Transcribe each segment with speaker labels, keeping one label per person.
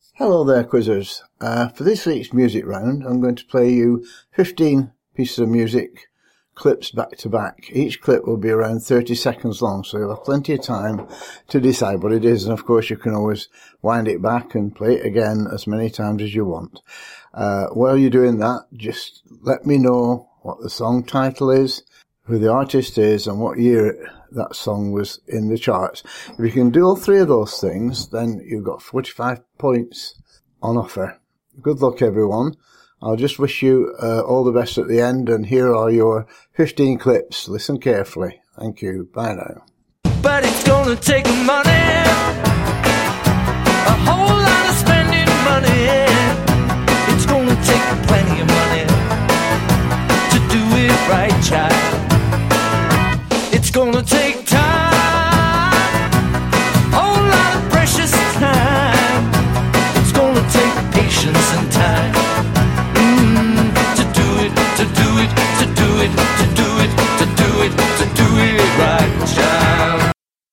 Speaker 1: Hello there, quizzers. For this week's music round, I'm going to play you 15 pieces of music, clips back to back. Each clip will be around 30 seconds long, so you'll have plenty of time to decide what it is. And of course, you can always wind it back and play it again as many times as you want. While you're doing that, just let me know what the song title is, who the artist is, and what year that song was in the charts. If you can do all three of those things, then you've got 45 points on offer. Good luck, everyone. I'll just wish you all the best at the end, and here are your 15 clips. Listen carefully. Thank you. Bye now.
Speaker 2: But it's gonna take money, a whole lot of spending money. It's gonna take plenty of money to do it right, child. It's gonna take time, a whole lot of precious time. It's gonna take patience and time to do it, to do it, to do it, to do it, to do it, to do it right, child.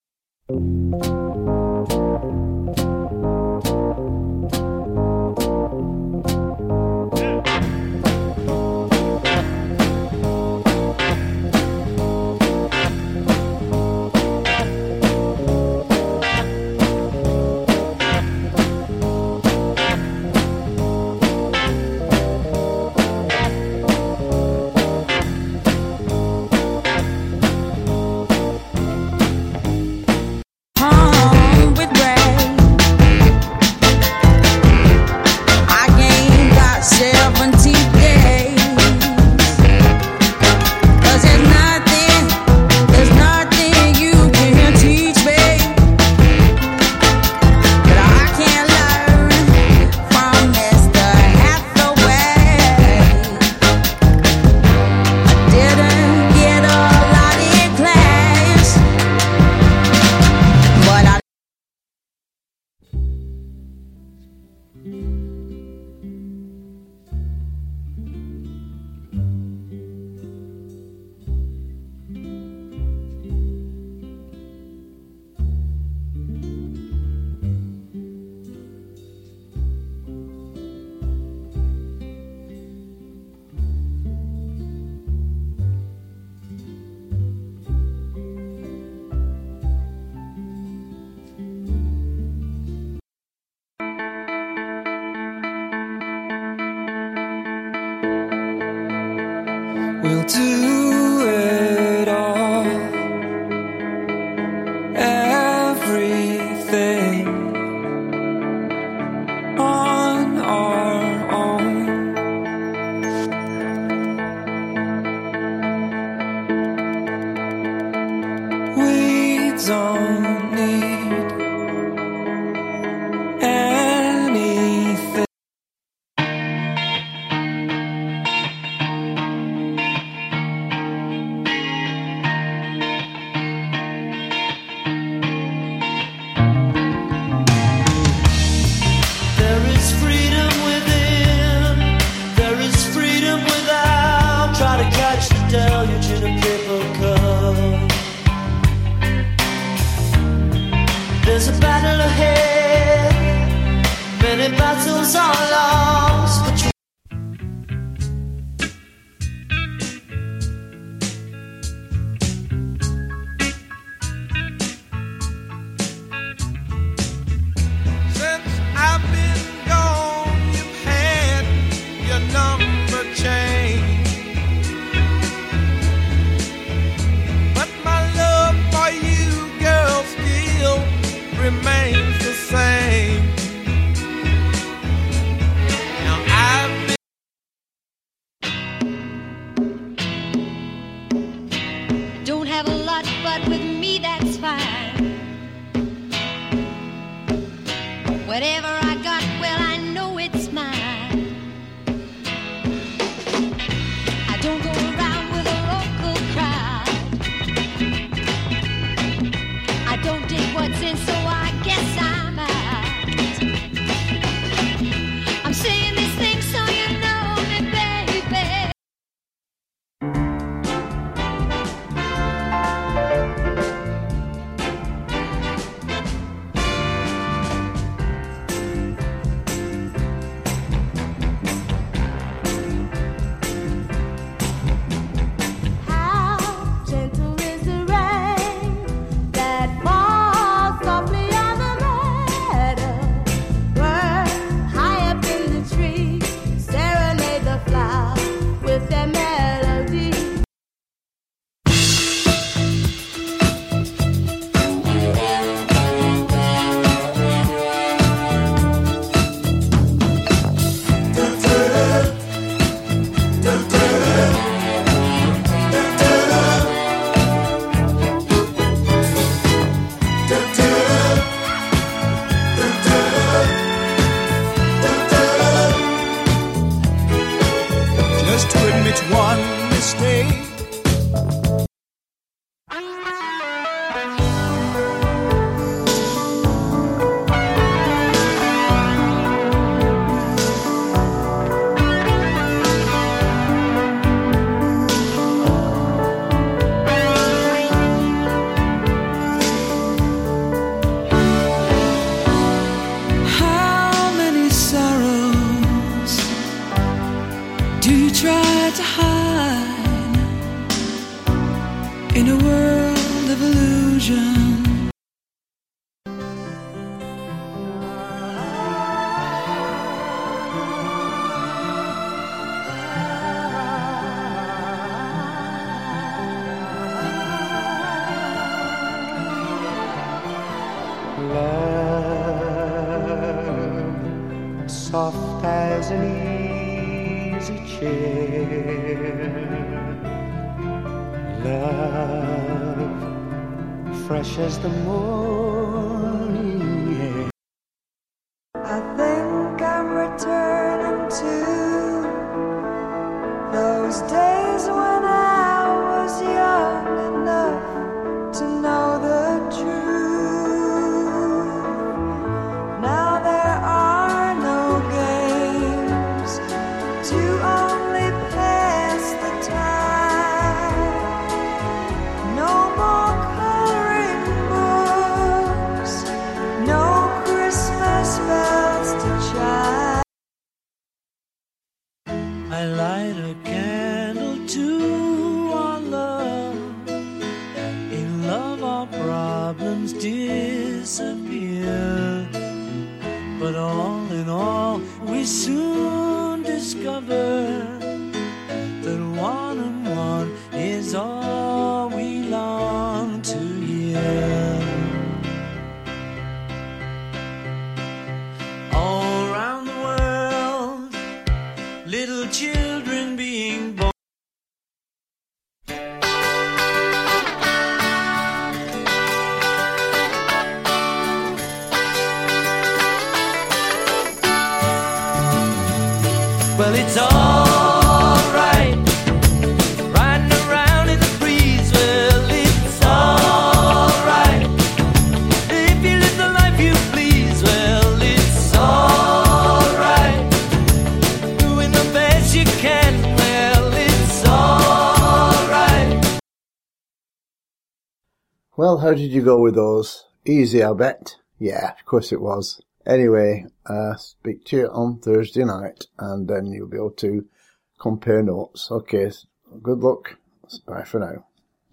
Speaker 2: We'll do it all, everything on our own. We don't need anything. Deluge in a paper cup. There's a battle ahead, many battles are lost, but you since I've been gone, you've had your number changed. Remains the same. Now I've been
Speaker 3: don't have a lot, but with me that's fine. Whatever I got, well, I know it's mine. I don't go around with a local crowd. I don't dig what's in, so I guess I'm out. I'm saying these things so you know me, baby.
Speaker 4: stay.
Speaker 2: How many sorrows do you try to hide in a world of illusion?
Speaker 4: Love, soft as an easy chair. Love, fresh as the morning air.
Speaker 5: I think I'm returning to those days when I was young enough to know the truth. Now there are no games to only pass the time. No more coloring books, no Christmas bells to chime.
Speaker 2: I light a candle to our love. In love our problems disappear. But all in all, we soon discover that one and one is all we long to hear. All around the world, little children being born. Well, it's alright, riding around in the breeze. Well, it's alright, if you live the life you please. Well, it's alright, doing the best you can. Well, it's alright.
Speaker 1: Well, how did you go with those? Easy, I bet. Yeah, of course it was. Anyway, speak to you on Thursday night, and then you'll be able to compare notes. Okay, good luck. Bye for now.